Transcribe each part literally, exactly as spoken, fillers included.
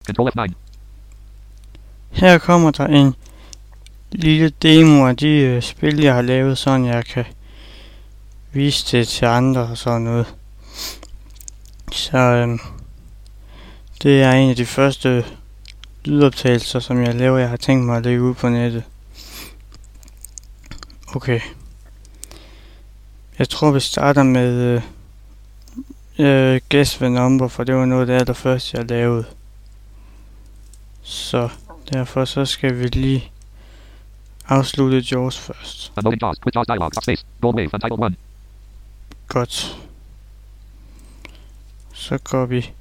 Control F nine. Her kommer der en lille demo af de øh, spil, jeg har lavet, sådan jeg kan vise det til andre og sådan noget. Så øh, det er en af de første lydoptagelser, som jeg laver, jeg har tænkt mig at lægge ud på nettet. Okay. Jeg tror, vi starter med øh, øh, Guess the Number, for det var noget af det allerførste, jeg lavede. Så derfor så skal vi lige afslutte Jaws først. Unloading Jaws. Quit Jaws dialog. Space. Gold Wave. Untitled one. Godt. Så går vi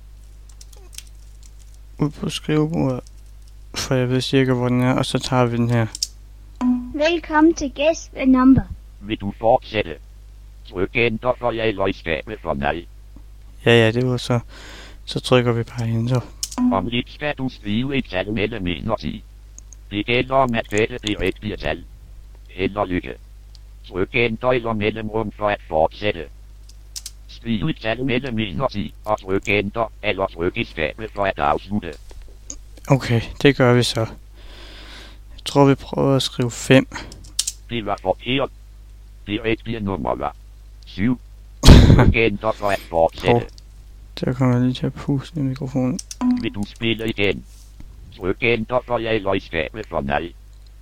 ud på skrivebordet, for jeg ved cirka hvor den er, og så tager vi den her. Velkommen til Guess the Number. Vil du fortsætte? Tryk enter for jeg løgskabe for mig. Ja, ja, det var så. Så trykker vi bare enter. Om lidt skal du skrive et tal mellem en og ti. Det gælder om at gætte det rigtige tal. Held og lykke. Tryk enter eller mellemrum for at fortsætte. Skriv et tal mellem en og ti, og tryk enter, eller tryk i skabet for at afslutte. Okay, det gør vi så. Jeg tror, vi prøver at skrive fem. Det var forkert. Det rigtige nummer var syv. Tryk enter for at fortsætte. Oh. Der kommer jeg lige til at puste i mikrofonen. Vil du spille igen? Tryk enter for jeg løgskabe for mig.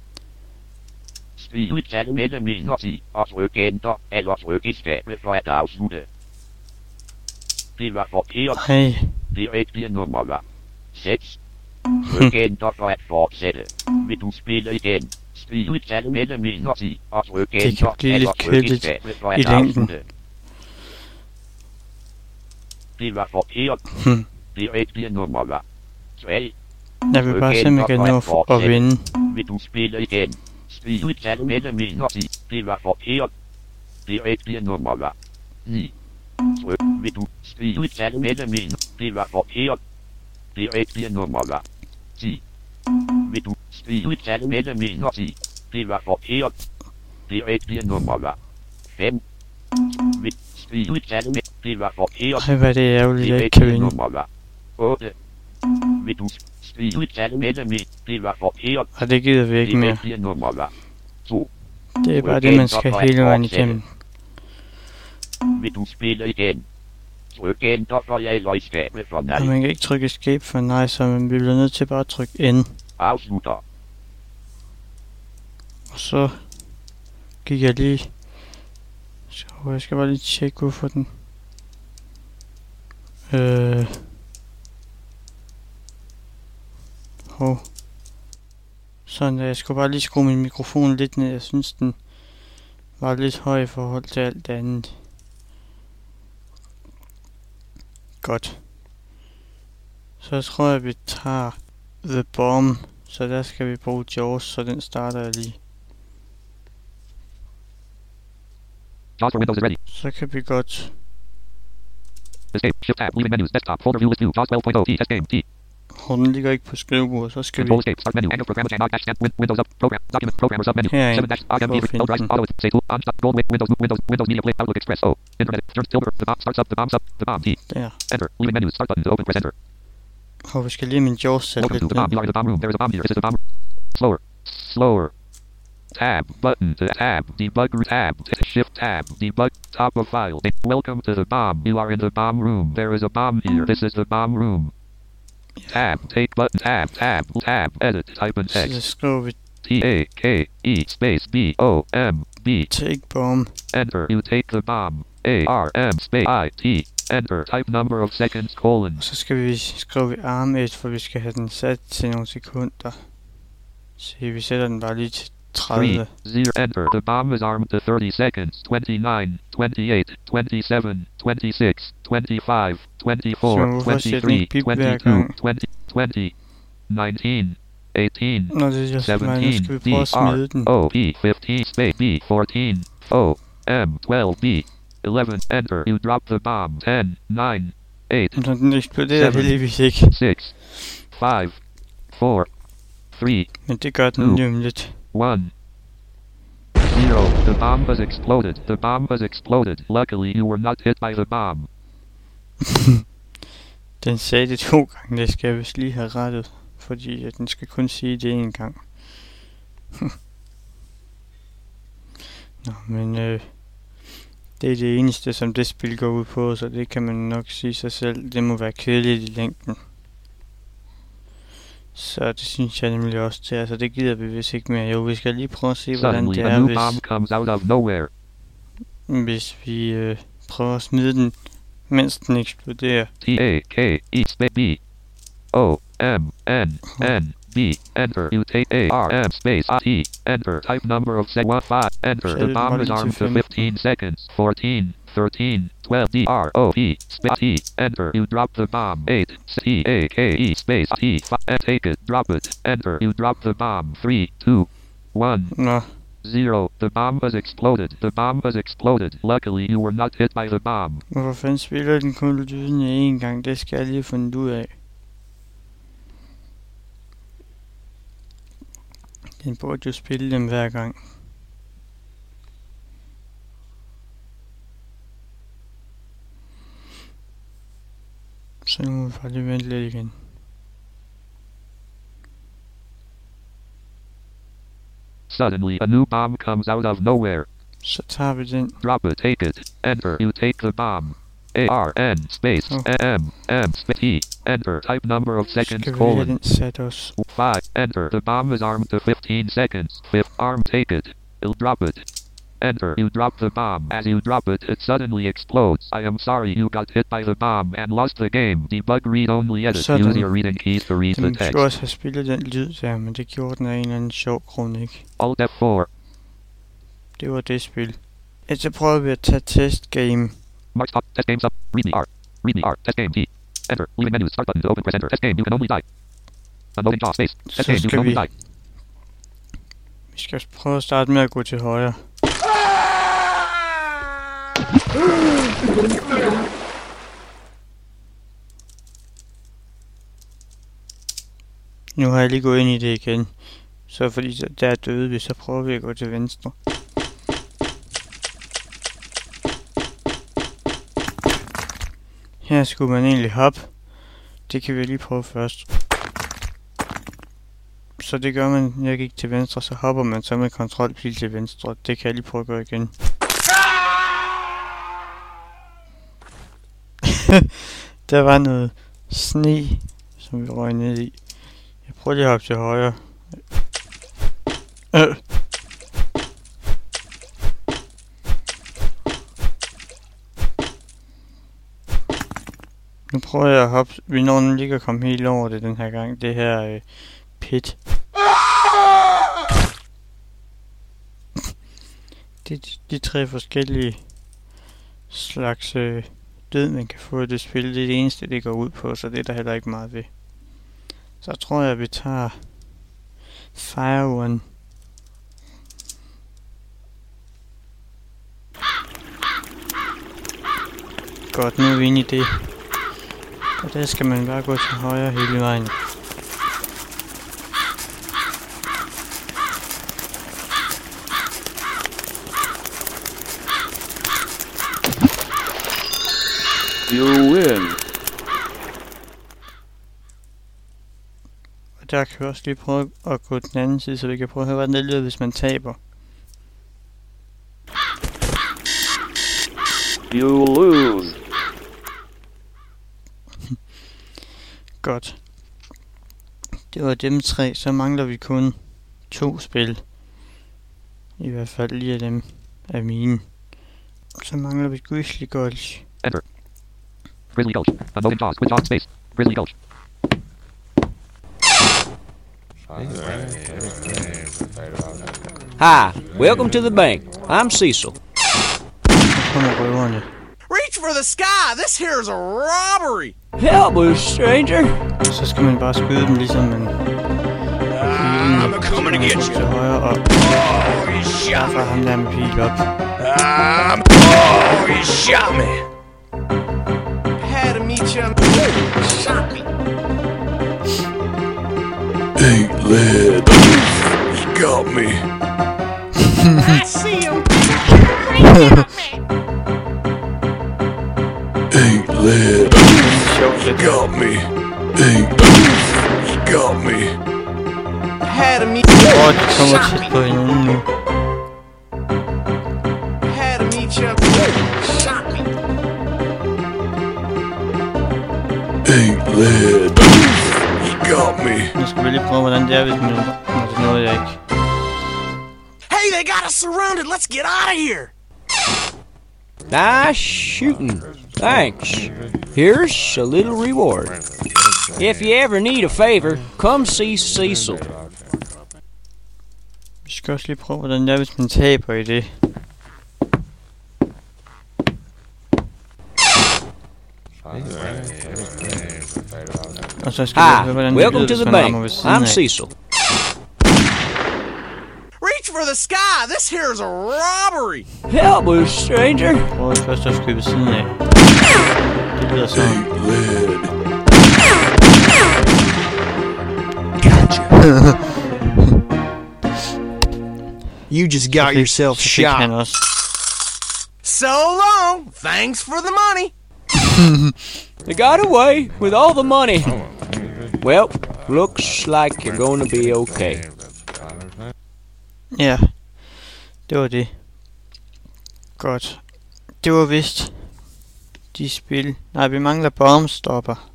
Skriv et tal mellem en og ti, og tryk enter, eller tryk i skabet for at afslutte. Det var forkert. Hey. Det rigtige nummer var seks. Tryk enter for at fortsætte. Vil du spille igen? Skriv et tal mellem en og ti, og tryk enter, eller tryk i skabet for at afslutte. Det var forkert. Hmm. Det rigtige nummer var tre. Jeg vil bare se, om jeg kan nå at vinde. Vil du spille igen? Skriv et tal mellem en og ti. Det var forkert. Det rigtige nummer var ni. Tryk. Vil du skrive et tal mellem en? Det var forkert. Det rigtige nummer var ti. Vil du skrive et tal mellem en og ti? Det var forkert. Det rigtige nummer var fem. Vil skrive et tal med? Det var forkert. Ej, hvad er det ærgerligt, jeg ikke kan vinde. Nummer var otte. Vil du skrive et tal mellem en? Det var forkert. Og det gider vi ikke mere. Det rigtige nummer var to. Det er bare det, man skal hele vejen igennem. Vil du spille igen? Tryk enter for jeg løgskabe for nej. Og man kan ikke trykke escape for nej, så man bliver nødt til bare at trykke N. Afslutter. Og så gik jeg lige... Så jeg skal bare lige tjekke ud for den. Øh... Hov. Sådan, jeg skulle bare lige skrue min mikrofon lidt ned. Jeg synes, den var lidt høj i forhold til alt det andet. Godt. Så tror jeg, vi tager The Bomb. Så der skal vi bruge Jaws, så den starter jeg lige. Jaws for Windows is ready. Så kan vi godt... Escape. Shift tab. Leaving menus. Desktop. Folder view list view. Jaws twelve point oh. T. Test game. T. Hov, den ligger ikke på skrivebordet, så skal Control vi... escape. Start menu. Angle programmer channel. Dash stamp. Windows up. Program. Document. Programmer submenu. Herinde. seven dash. I M D. No drive. Auto. Say tool. On. Stop. Gold. Windows. Windows. Windows Media Player. Outlook Express. O. Internet. Search. Tilburg. The bomb starts up. The bomb's up. The bomb. T. Der. Enter. Leaving menus. Start button to open. Press enter. Hov, vi skal lige min Jaws sætte Welcome lidt to the bomb. ned. You are in the bomb room. There is a bomb here. This is the bomb. Slower. Slower. Tab. Button. To tab. Debug. Tab. Shift tab. Debug. Top of file. Welcome to the bomb. You are in the bomb room. There is a bomb here. This is the bomb room. Tab. Take button. Tab. Tab. Tab. Edit. Type in Så text. skriver vi T A K E space B O M B. Take Bomb. Enter. You take the bomb. A R M space I T. Enter. Type number of seconds colon. Og så skal vi skrive vi arm et, for vi skal have den sat til nogle sekunder. Se, vi sætter den bare lige til tredive. three, zero, enter. The bomb is armed to thirty seconds. twenty-nine, twenty-eight, twenty-seven, twenty-six, twenty-five, twenty-four, twenty-three, twenty-two, twenty, twenty, nineteen, eighteen, Nå, det er just mig. Nu seventeen, skal vi D prøve at smide R den. O P fifteen, space B fourteen, O M twelve B eleven, enter. You drop the bomb. ten, nine, eight, Så den eksploderer seven, heldigvis ikke. six, five, four, three, Men det gør den two, lige om lidt. one, zero. The bomb has exploded. The bomb has exploded. Luckily, you were not hit by the bomb. Den sagde det to gange, det skal jeg vist lige have rettet. Fordi at den skal kun sige det en gang. Nå, men øh, det er det eneste, som det spil går ud på, så det kan man nok sige sig selv. Det må være kedeligt i længden. Så det synes jeg nemlig også til. Altså det gider vi vist ikke mere. Jo, vi skal lige prøve at se, hvordan Suddenly, det a er, new hvis, bomb comes out of nowhere. hvis vi øh, prøver at smide den, mens den eksploderer. T A K E space B O M N N B. Enter. You take A R M space T. Enter. Type number of set one five. Enter. The bomb is armed to fifteen seconds. fourteen, thirteen, twelve. D R O P space T. Enter. You drop the bomb. eight. C A K E space T. And take it. Drop it. Enter. You drop the bomb. three, two, one. Nå, Zero. The bomb has exploded. The bomb has exploded. Luckily, you were not hit by the bomb. hvorfor fanden spiller den kun lyden en gang? Det skal jeg lige finde ud af. Den burde jo spille dem hver gang. Så nu må vi bare lige vente lidt igen. Suddenly, a new bomb comes out of nowhere. Så tager vi den. Drop it. Take it. Enter. You take the bomb. A R N space Oh. M M space T. Enter. Type number of seconds Skal vi have colon den sat os. five. Enter. The bomb is armed to fifteen seconds. Fifth arm. Take it. You'll drop it. Enter. You drop the bomb. As you drop it, it suddenly explodes. I am sorry you got hit by the bomb and lost the game. Debug read only edit. Sådan. Use your reading keys to read the Den text. skulle også have spillet den lyd der, men det gjorde den af en eller anden sjov grund ikke. Alt F four. Det var det spil. Et så prøver vi at tage testgame. Mark stop. Test game sub. Read me R. Read me R. Test game T. Enter. Leaving menu. Start button to open. Press enter. Test game. You can only die. Unloading jaw space. Test Så game. You skal can only vi- die. Vi skal prøve at starte med at gå til højre. Nu har jeg lige gået ind i det igen. Så fordi der- der er døde vi, så prøver vi at gå til venstre. Her skulle man egentlig hoppe. Det kan vi lige prøve først. Så det gør man, jeg gik til venstre, så hopper man så med kontrolpil til venstre. Det kan jeg lige prøve at gøre igen. Der var noget sne, som vi røg ned i. Jeg prøver lige at hoppe til højre. Øh. Nu prøver jeg at hoppe. Vi når nemlig ikke at komme helt over det den her gang. Det her øh, pit. Det er de, de tre forskellige slags øh, død, man kan få i det spil. Det er det eneste, det går ud på, så det er der heller ikke meget ved. Så tror jeg, at vi tager Fire One. Godt, nu er vi inde i det. Og der skal man bare gå til højre hele vejen. You win. Og der kan vi også lige prøve at gå den anden side, så vi kan prøve at høre, hvordan det lyder, hvis man taber. You lose. Godt. Det var dem tre, så mangler vi kun to spil. I hvert fald lige af dem af mine. Så mangler vi Grizzly Gulch. Enter. Grizzly Gulch. Unloading jaws. Quit jaw space. Grizzly Gulch. Hi, welcome to the bank. I'm Cecil. Så kommer røverne. Reach for the sky! This here's a robbery! Help us, stranger. Så skal man bare skyde dem, ligesom man... I'm coming to get Til you. højre op. Oh, he shot For me. ham der med pil op. Um, oh, he shot me. Had to meet you. Shot me. Ain't led. He got me. I see him. Ain't led. Sjovt, He det got got me. Had me. Åh, de kommer tæt på hinanden nu. Had me jump. Shot me. Hey, lad. You got me. Nu skal vi lige prøve, hvordan det er, hvis man... Nå, det nåede jeg ikke. Hey, they got us surrounded. Let's get out of here. Nice shooting. Thanks. Here's a little reward. If you ever need a favor, come see Cecil. Vi skal også lige prøve, hvordan det er, hvis man taber i det. Og så skal vi Hi, høre, hvordan det welcome lyder, to hvis the man rammer bank. ved siden I'm af. Cecil. Reach for the sky. This here is a robbery. Help me, stranger. Prøv først at skyde ved siden af. Det lyder sådan. Hey, lad. You just got yourself Så fik han shot. også. So long. Thanks for the money. They got away with all the money. Well, looks like you're going to be okay. Ja, det var det. Godt. Det var vist de spil. Nej, vi mangler bombstopper.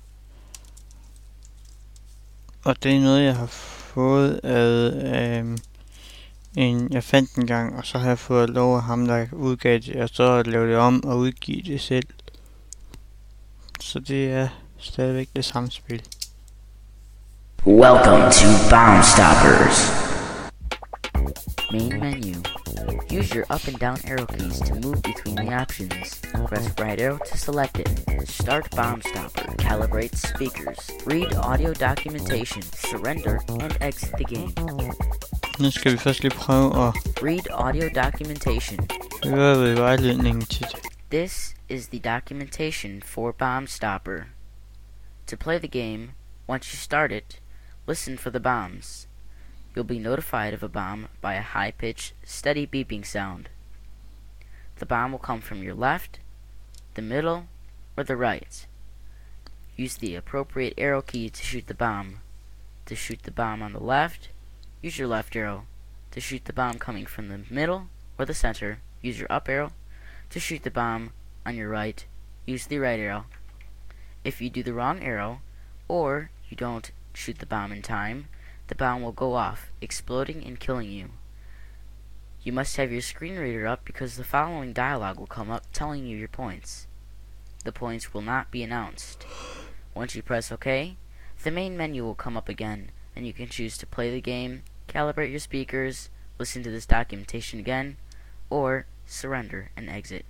Og det er noget, jeg har fået af øhm, en, jeg fandt en gang, og så har jeg fået lov af ham, der udgav det, og så lave det om og udgive det selv. Så det er stadigvæk det samme spil. Welcome to Bomb Stoppers. Main menu. Use your up and down arrow keys to move between the options. Press right arrow to select it. Start Bomb Stopper. Calibrate speakers. Read audio documentation. Surrender and exit the game. Nu skal vi først lige prøve at Read audio documentation. høre ved vejledningen til det. This is the documentation for Bomb Stopper. To play the game, once you start it, listen for the bombs. You'll be notified of a bomb by a high-pitched, steady beeping sound. The bomb will come from your left, the middle, or the right. Use the appropriate arrow key to shoot the bomb. To shoot the bomb on the left, use your left arrow. To shoot the bomb coming from the middle or the center, use your up arrow. To shoot the bomb on your right, use the right arrow. If you do the wrong arrow, or you don't shoot the bomb in time, the bomb will go off, exploding and killing you. You must have your screen reader up because the following dialogue will come up telling you your points. The points will not be announced. Once you press OK, the main menu will come up again, and you can choose to play the game, calibrate your speakers, listen to this documentation again, or surrender and exit.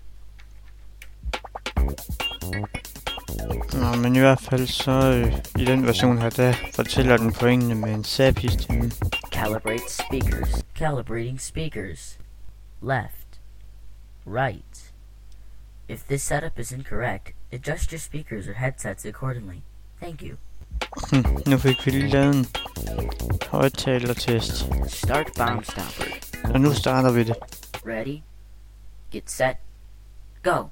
Nå, men i hvert fald så øh, i den version her, der fortæller den pointene med en sapi-stemme. Calibrate speakers. Calibrating speakers. Left. Right. If this setup is incorrect, adjust your speakers or headsets accordingly. Thank you. Hm, nu fik vi lige lavet en højttalertest. Start Bomb Stopper. Og nu starter vi det. Ready? Get set. Go.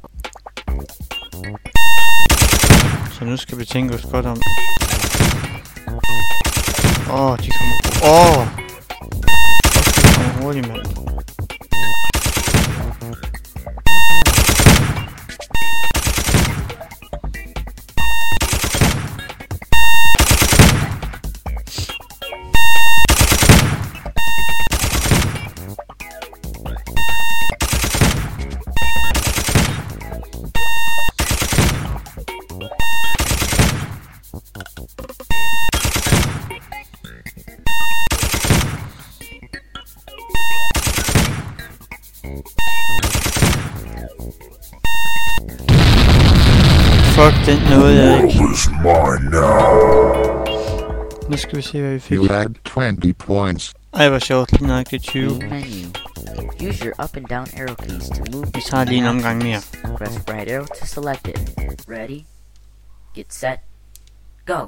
Så nu skal vi tænke os godt om. Åh, oh, de kommer. Åh! Oh! De kommer hurtigt, mand. Fuck, den nåede jeg ikke. Nu skal vi se, hvad vi fik. You had twenty points. Ej, hvor sjovt. Lige nok det tyve. Menu. Use your up and down arrow keys to move. Vi tager lige en omgang mere. Press right arrow to select it. Ready? Get set. Go.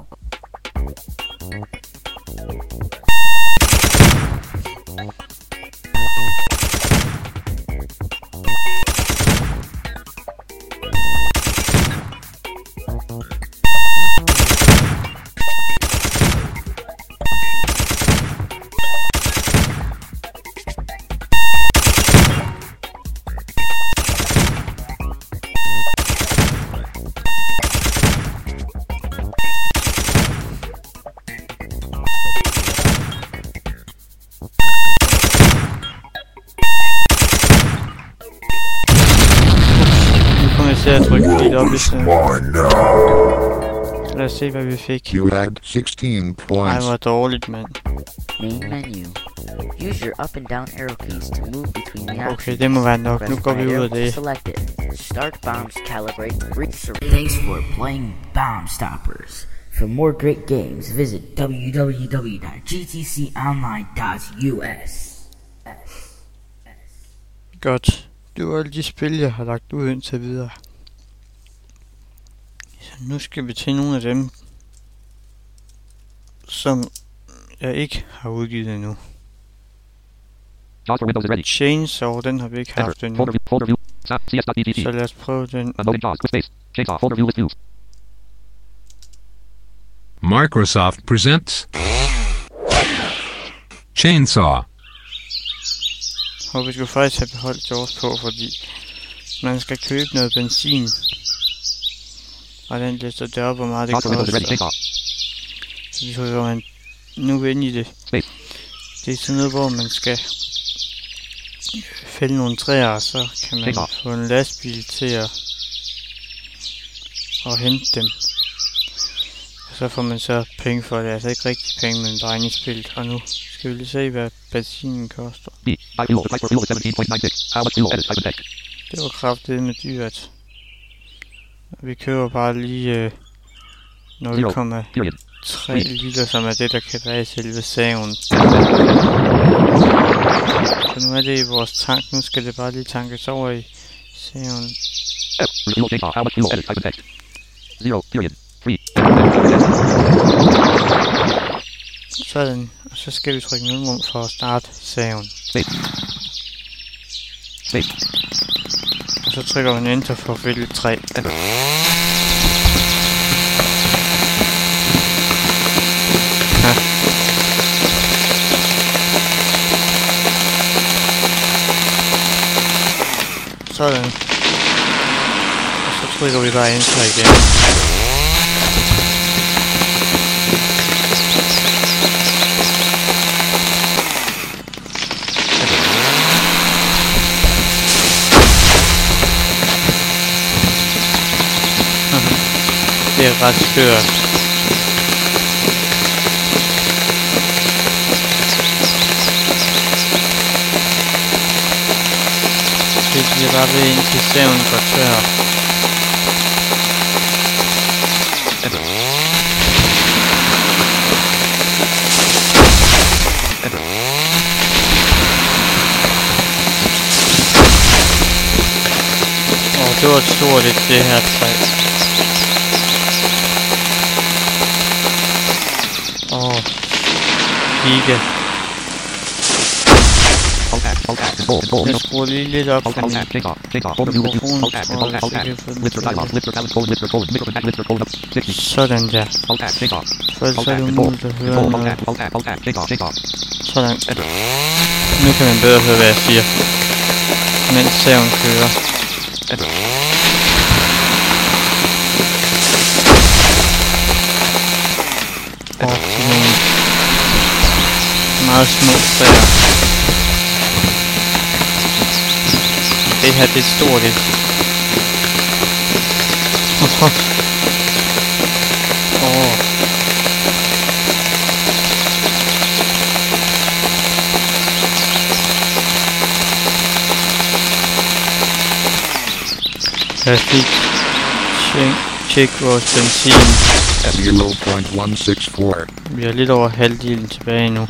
se at trykke lidt op i stedet. Lad os se, hvad vi fik. You had sixteen Ej, points. hvor dårligt, mand. Main menu. Use your up and down arrow keys to move between the options. Okay, det må være nok. Nu Press går vi right ud af arrow to det. select it. Start bombs, calibrate, research. Thanks for playing Bomb Stoppers. For more great games, visit w w w dot g t c online dot u s. Godt. Det var alle de spil, jeg har lagt ud indtil videre. Så nu skal vi til nogle af dem, som jeg ikke har udgivet endnu. JAWS for Windows is ready. Chainsaw, den har vi ikke Enter. haft endnu. Folder view. Folder view. Stop. C S dot D G T. Så lad os prøve den. Unloading JAWS. Quick space. Chainsaw. Folder view list views. Microsoft presents Chainsaw. Og vi skulle faktisk have beholdt JAWS på, fordi man skal købe noget benzin. Og den lister det op, hvor meget det JAWS for Windows is ready. koster. Chainsaw. Så vi får man nu ind i det. Space. Det er sådan noget, hvor man skal fælde nogle træer, og så kan man Chainsaw. få en lastbil til at, at hente dem. Og så får man så penge for det. Altså ikke rigtig penge, men bare ind i spillet. Og nu skal vi lige se, hvad benzinen koster. B. Buy fuel. The price for fuel is seventeen point nine six. How much fuel? Edit. Type in text. Det var kraftigt med dyrt. Og vi køber bare lige øh, nul komma tre liter, som er det, der kan være i selve saven. Så nu er det i vores tank. Nu skal det bare lige tankes over i saven. F. Fuel chainsaw. How much fuel? Edit. Type in text. Zero. Period. Free. Sådan. Og så skal vi trykke mellemrum for at starte saven. Space. Space. Og så trykker man enter for at vælge tre. Enter. Ja. Sådan. Og så trykker vi bare enter igen. Det er ret skørt. Det bliver bare ved indtil saven går tør. Åh, det var et stort et, det her træ. Åh, oh, giga. Jeg skruer lige lidt op for min mikrofon, tror jeg, så jeg kan få den til. Sådan der. For ellers er det umuligt at høre noget. Sådan. Nu kan man bedre høre, hvad jeg siger, mens saven kører. Og til nogle meget små træer. Det her, det er et stort et. Åh. Åh. Jeg fik tjek, tjek vores benzin. zero point one six four. Vi har lidt over halvdelen tilbage nu.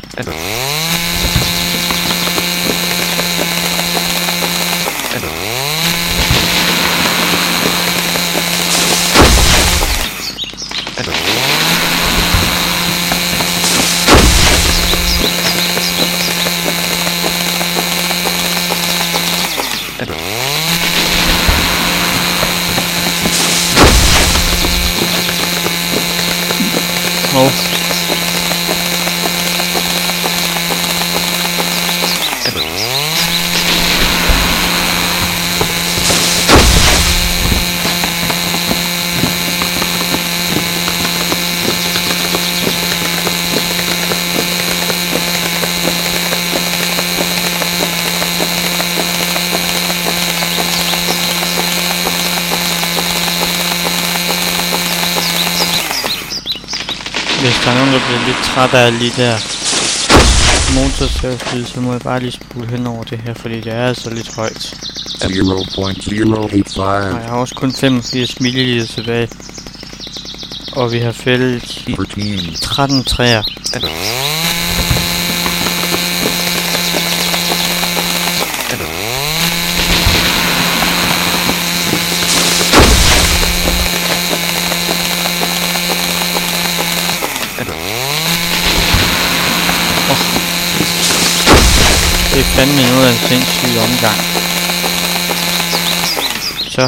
Hvis der er nogen, der bliver lidt træt af lige der motorsavslyd, så må jeg bare lige spule hen over det her, fordi det er altså lidt højt. zero point zero eight five. Og jeg har også kun femogfirs milliliter tilbage. Og vi har fældet tretten træer. Det er fandme noget af en sindssyg omgang. Så.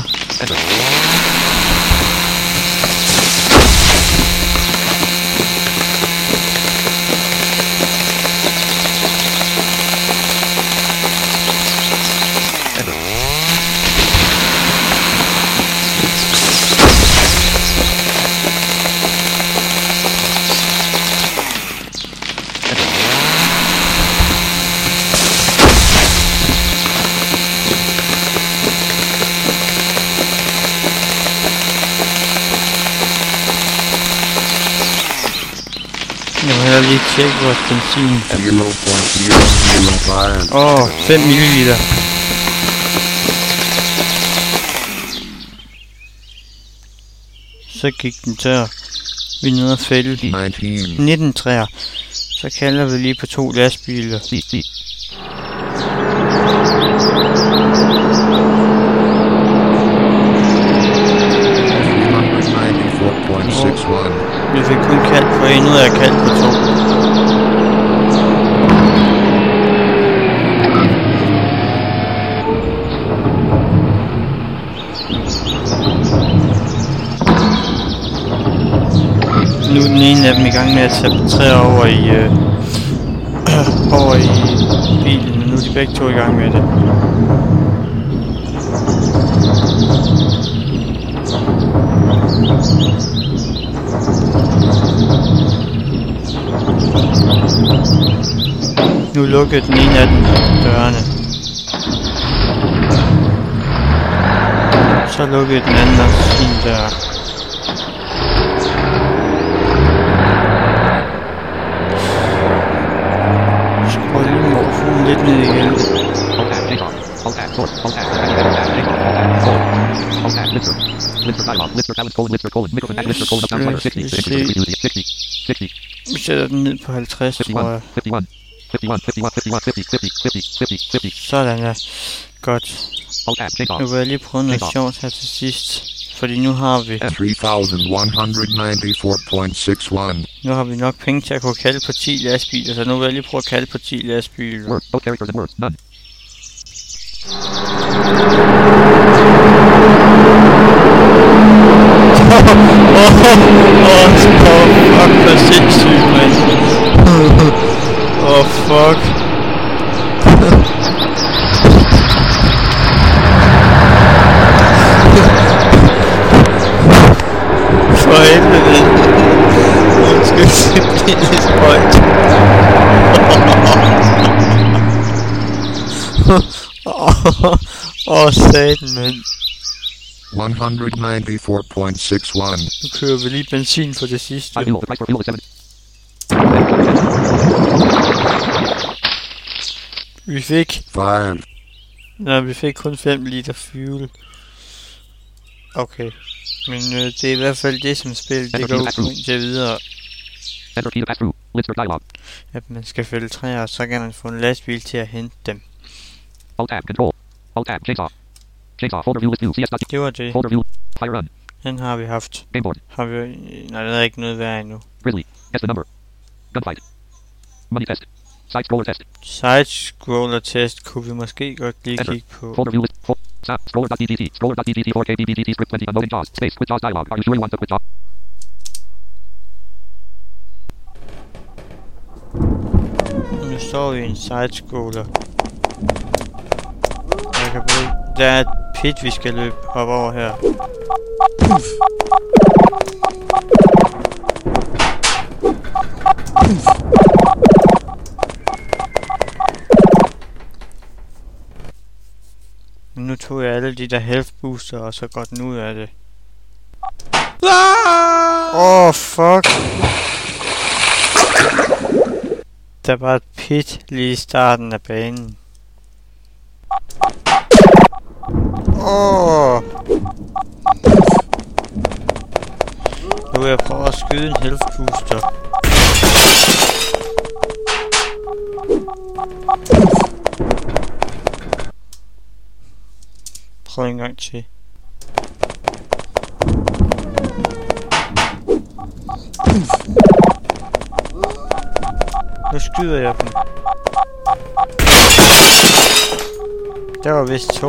Jeg vil lige tjekke vores benzin. Åh, oh, fem milliliter. Så gik den tør. Vi er nede og fælde nitten træer. Så kalder vi lige på to lastbiler. Vi fik kun kaldt på en, ud af kaldt på to. Nu er den ene af dem i gang med at tage over i øh, over i bilen, og nu er de begge to i gang med det. Nu lukkede den ene af dem dørene. Så lukkede den anden også sin dør. Skru lige morfonen lidt ned igen. Vi sætter den ned på halvtreds, tror jeg. Sådan der. Godt. Nu vil jeg lige prøve noget sjovt her til sidst. Fordi nu har vi three thousand one hundred ninety-four point six one. Nu har vi nok penge til at kunne kalde på ti lastbiler, så nu vil jeg lige prøve at kalde på ti lastbiler. Åh, fuck, hvor sindssygt, mand. Åh, fuck. For helvede. Undskyld, det bliver lidt højt. Åh, satan, mand. one hundred ninety-four point six one. Nu kører vi lige benzin for det sidste. Vi fik... Five. Nej, vi fik kun fem liter fuel. Okay. Men øh, det er i hvert fald det, som spillet det går ud til videre. At man skal fælde træer, og så kan man få en lastbil til at hente dem. Det var det. Den har vi haft. Har vi... Nej, der er ikke noget værd endnu. Side-scroller test kunne vi måske godt lige kigge på. Nu står vi i en side-scroller. Jeg kan bruge... Der er et pit, vi skal løbe op over her. Puff. Puff. Nu tog jeg alle de der health booster, og så går den ud af det. Åh, oh, fuck. Der var et pit lige i starten af banen. Åh! Nu vil jeg prøve at skyde en health booster. Prøv en gang til. Nu skyder jeg dem. Der var vist to.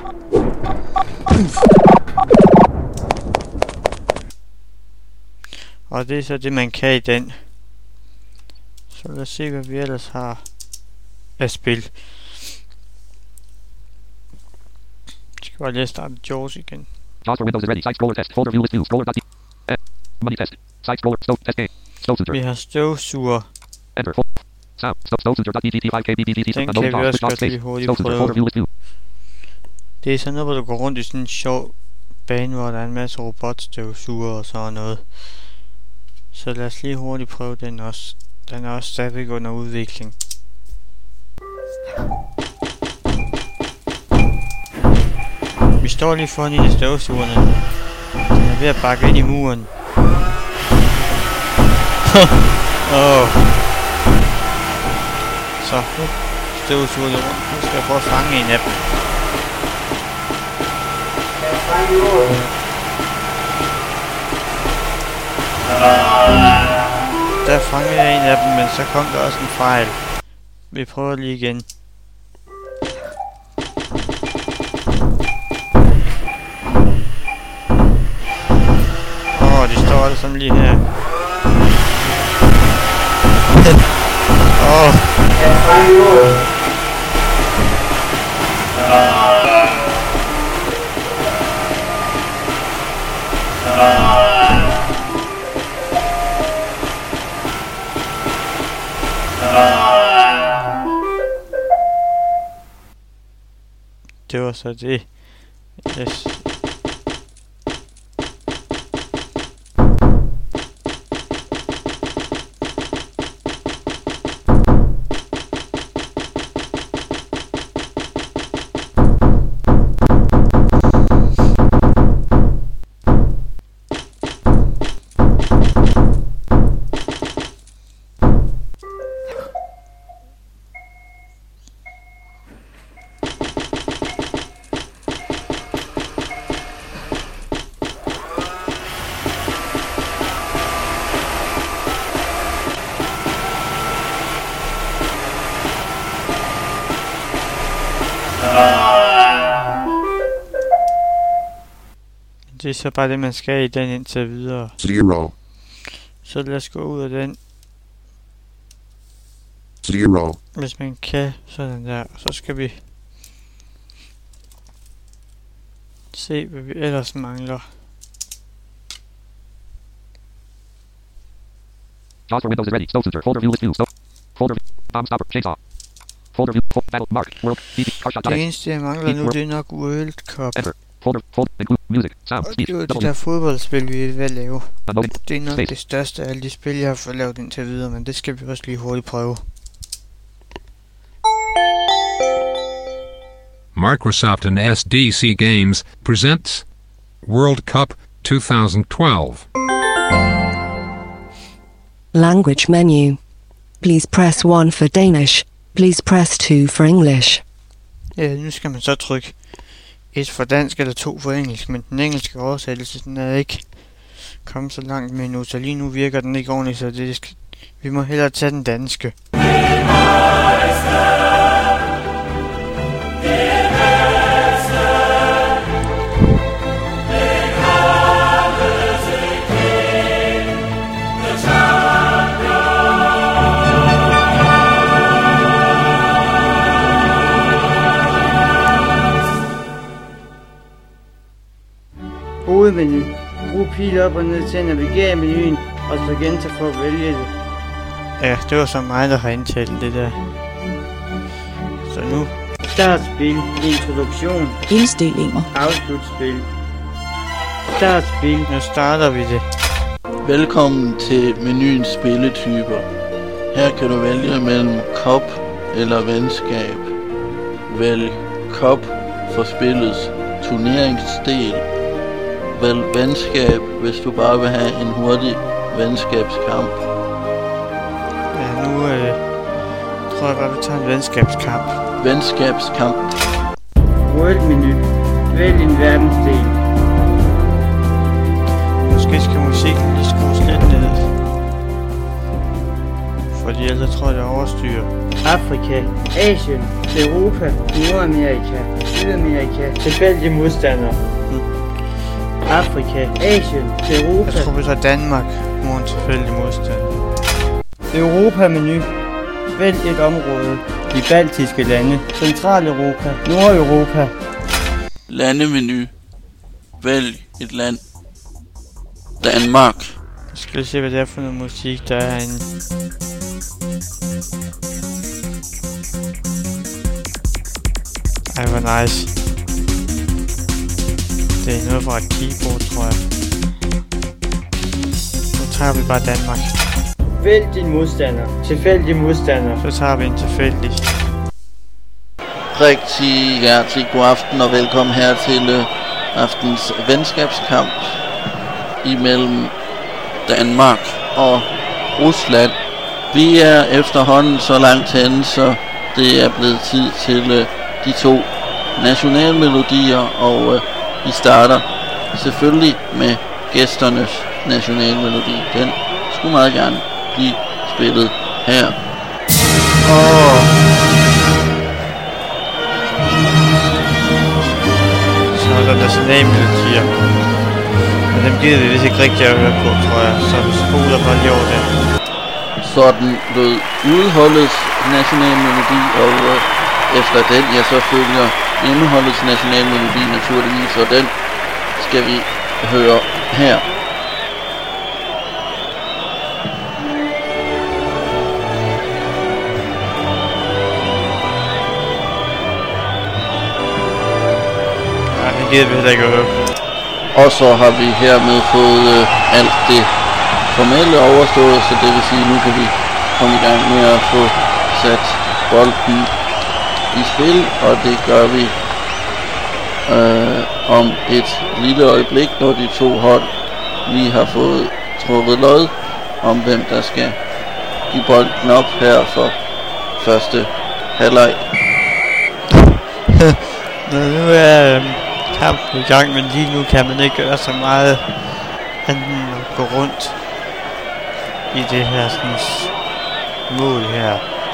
Og det er så det man kan i den. Så lad os se hvad vi ellers har af spil. Skal bare lige starte Jaws igen. Jaws for Windows is ready. Side scroller test. Folder view list view. Scroller dot d. Eh. Money test. Side scroller. Stove test game. Stove Vi har støvsuger. Enter. Sound. Stove dot d t five k b b t t. Den kan vi også godt lige hurtigt prøve. Det er sådan noget, hvor du går rundt i sådan en sjov bane, hvor der er en masse robotstøvsuger og sådan noget. Så lad os lige hurtigt prøve den også. Den er også stadigvæk under udvikling. Vi står lige foran en af støvsugerne. Den er ved at bakke ind i muren. Åh. Så nu støvsuger det rundt. Nu skal jeg prøve at fange en af dem. Der fangede jeg en af dem, men så kom der også en fejl. Vi prøver lige igen. Åh, oh, de står alle sammen lige her. Åh. Oh. Det var så det. Yes. Det er så bare det man skal i den indtil videre. Zero. Så lad os gå ud af den. Zero. Hvis man kan, sådan der. Så skal vi se hvad vi ellers mangler. Jaws for Windows is ready. Stove scooter. Folder view list view. Stove. Folder view. Bomb stopper. Chainsaw. Folder view. Fo battle mark. World. D D. Carshot. Det eneste jeg mangler nu, det er nok World Cup. Enter. Folder. Folder. Include music. Sound. Og Speech. det er jo de der fodboldspil vi er ved at lave. Unloaded. Det er nok Space. det største af alle de spil jeg har fået lavet indtil videre, men det skal vi også lige hurtigt prøve. Microsoft and S D C Games presents World Cup twenty twelve. Language menu. Please press one for Danish. Please press two for English. Ja, nu skal man så trykke et for dansk eller to for engelsk, men den engelske oversættelse, den er ikke kommet så langt med nu, så lige nu virker den ikke ordentligt, så det skal, vi må hellere tage den danske. Hovedmenu. Brug pil op og ned til at navigere i menuen, og så gentag for at vælge det. Ja, det var så mig, der har indtalt det der. Så nu. Startspil. Introduktion. Indstillinger. Afslutspil. Startspil. Nu starter vi det. Velkommen til menuens spilletyper. Her kan du vælge mellem kop eller venskab. Vælg kop for spillets turneringsdel. Vælg venskab, hvis du bare vil have en hurtig venskabskamp. Ja, nu øh, tror jeg bare, vi tager en venskabskamp. Venskabskamp. World-menu. Vælg en verdensdel. Måske skal musikken lige skrues lidt ned. Fordi ellers tror jeg, det overstyrer. Afrika, Asien, Europa, Nordamerika, Sydamerika, tilfældige modstandere. Hmm. Afrika, Asien, Europa. Jeg tror, vi tager Danmark mod en tilfældig modstander. Europa-menu. Vælg et område. De baltiske lande, Centraleuropa, Nordeuropa. Landemenu. Vælg et land. Danmark. Jeg skal lige se, hvad det er for noget musik, der er herinde. Ej, hvor nice. Det er noget fra et keyboard, tror jeg. Så tager vi bare Danmark. Vælg din modstander. Tilfældig modstander. Så tager vi en tilfældig. Rigtig hjertelig god aften og velkommen her til øh, aftens venskabskamp imellem Danmark og Rusland. Vi er efterhånden så langt henne, så det er blevet tid til øh, de to nationalmelodier, og øh, vi starter selvfølgelig med gæsternes nationalmelodi. Den skulle meget gerne blive spillet her. Åh. Så er der nationalmelodier. Men dem gider vi vist ikke rigtig at høre på, tror jeg. Så vi spoler bare lige over det. Sådan lød udholdets nationalmelodi, og øh, efter den, ja, så følger indeholdets nationalmelodi naturligvis, og den skal vi høre her. Nej, det gider vi heller ikke at høre på. Og så har vi hermed fået øh, alt det formelle overstået, så det vil sige, nu kan vi komme i gang med at få sat bolden i spil, og det gør vi øh, om et lille øjeblik, når de to hold lige har fået trukket lod om, hvem der skal give bolden op her for første halvleg. Nu er øh, kampen i gang, men lige nu kan man ikke gøre så meget anden at gå rundt i det her sådan, mål her.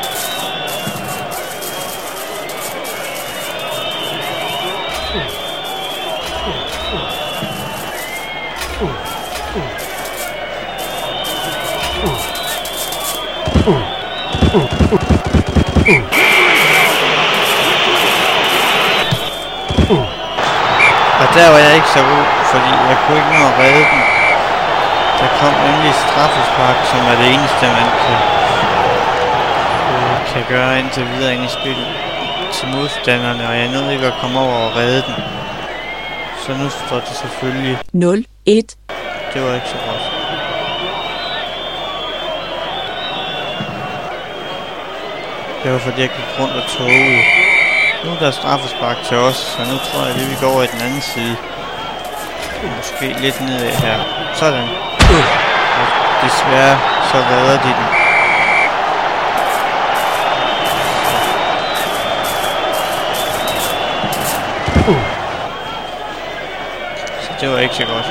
Og der var jeg ikke så god, fordi jeg kunne ikke nå at redde den. Der kom nemlig straffespark, som er det eneste, man kan, øh, kan gøre indtil videre ind i spillet til modstanderne, og jeg nåede ikke at komme over og redde den. Så nu står det selvfølgelig nul et. Det var ikke så godt. Det var fordi jeg gik rundt og togede. Nu er der straffespark til os, så nu tror jeg lige vi går over i den anden side. Måske lidt nedad her. Sådan. Og desværre så redder de den. Så det var ikke så godt.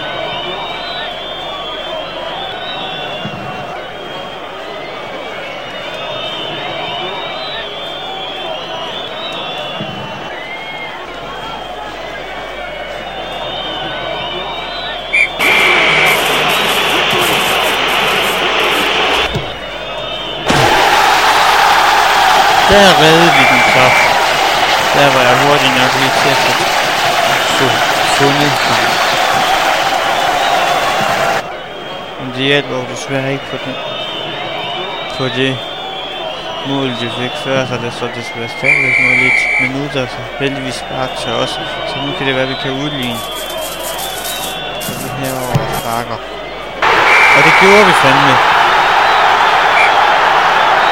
Der reddede vi den så. Der var jeg hurtigt nok lige til at få fundet ham. Men det hjælper jo desværre ikke på det, på det mål, de fik før, så det så desværre stadigvæk noget lidt minutter, så heldigvis spark til os. Så nu kan det være, at vi kan udligne. Så vi herover og sparker. Og det gjorde vi fandme.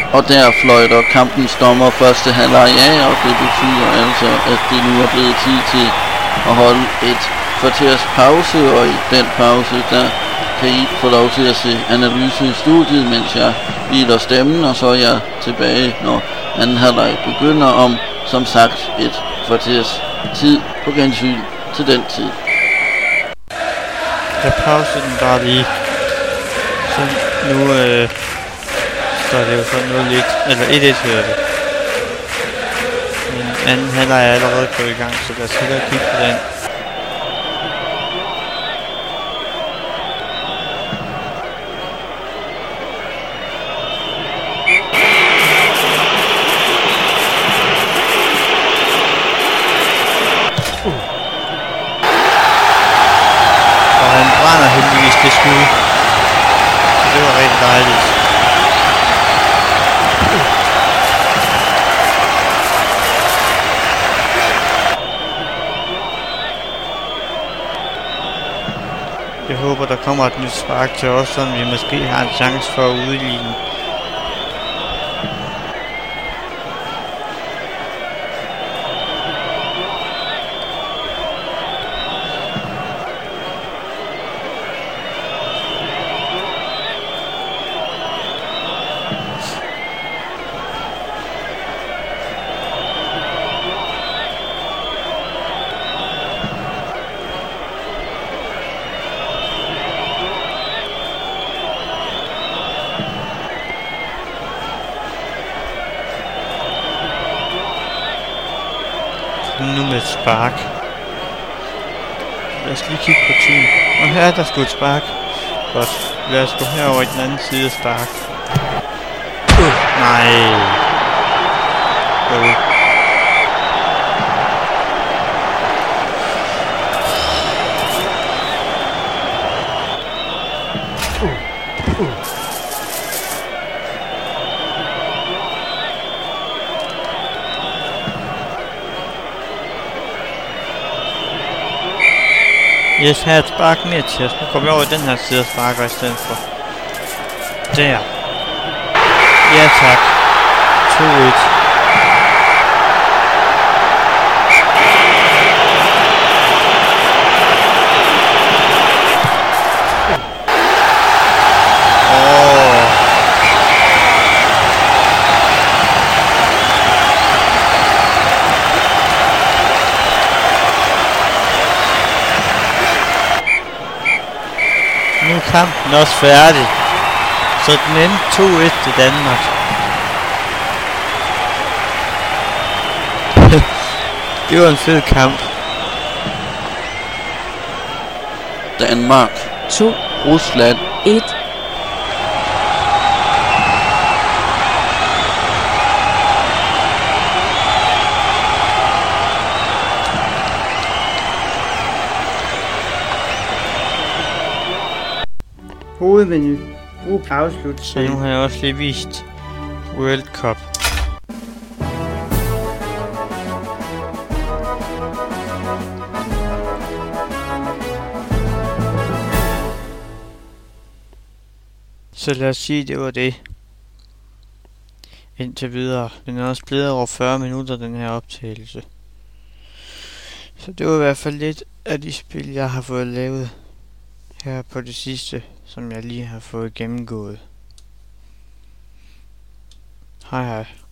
Og der fløjter kampens dommer første halvleg af, og det betyder altså, at det nu er blevet tid til at holde et kvarters pause, og i den pause, der kan I få lov til at se analyse i studiet, mens jeg hviler stemmen, og så er jeg tilbage, når anden halvleg begynder om, som sagt, et kvarters tid på gensyn til den tid. Jeg pauser den bare lige. Så nu øh, står det jo sådan noget lidt, eller et et hører det. Men anden halvleg er allerede gået i gang, så lad os hellere kigge på den. Og han heldigvis det skud. Så det var rigtig dejligt. Jeg håber der kommer et nyt spark til os, så vi måske har en chance for at udligne. Nu med et spark. Lad os lige kigge på tiden. Og her er der sgu et spark. Godt. Lad os gå herover i den anden side og spark. Uh, nej. Uh. Uh. Uh. Yes, her er et spark mere til os. Nu kommer vi over i den her side og sparker i stedet for. Der. Ja tak. to et. Nu er kampen også færdig. Så den endte to et til Danmark. Det var en fed kamp. Danmark to. Rusland et. Hovedmenu. Brug afslut. Så nu har jeg også lige vist World Cup. Så lad os sige, det var det. Indtil videre. Den er også blevet over fyrre minutter, den her optagelse. Så det var i hvert fald lidt af de spil, jeg har fået lavet her på det sidste, som jeg lige har fået gennemgået. Hej hej.